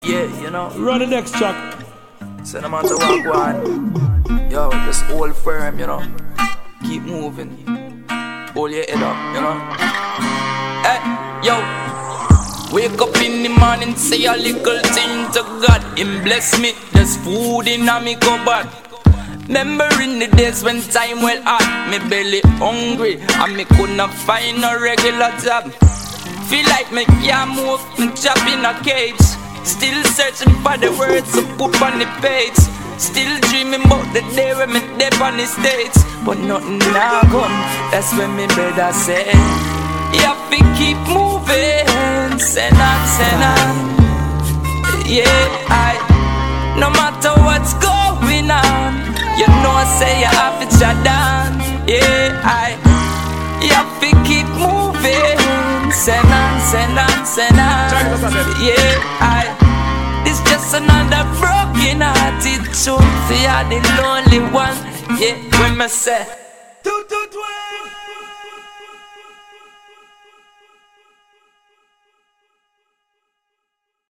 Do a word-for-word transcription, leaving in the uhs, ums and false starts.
Yeah, you know. Run the next track. Send them out to walk one. Yo, just hold firm, you know. Keep moving. Hold your head up, you know. Hey, yo. Wake up in the morning, say a little thing to God. Him bless me, there's food in a me cupboard. Remember in the days when time well hot, me belly hungry and me couldn't find a regular job. Feel like me can't move, me trapped in a cage. Still searching for the words to put on the page. Still dreaming about the day when me dead on the stage. But nothing now come, that's when me brother said, you have to keep moving, send on, send on. Yeah, I, no matter what's going on, you know I say you have to shut down. Yeah, I, you have to keep moving, send on, send on, send on. Yeah, I, this just another broken hearted truth. You are the lonely one. Yeah, when me say, two, two, twelve.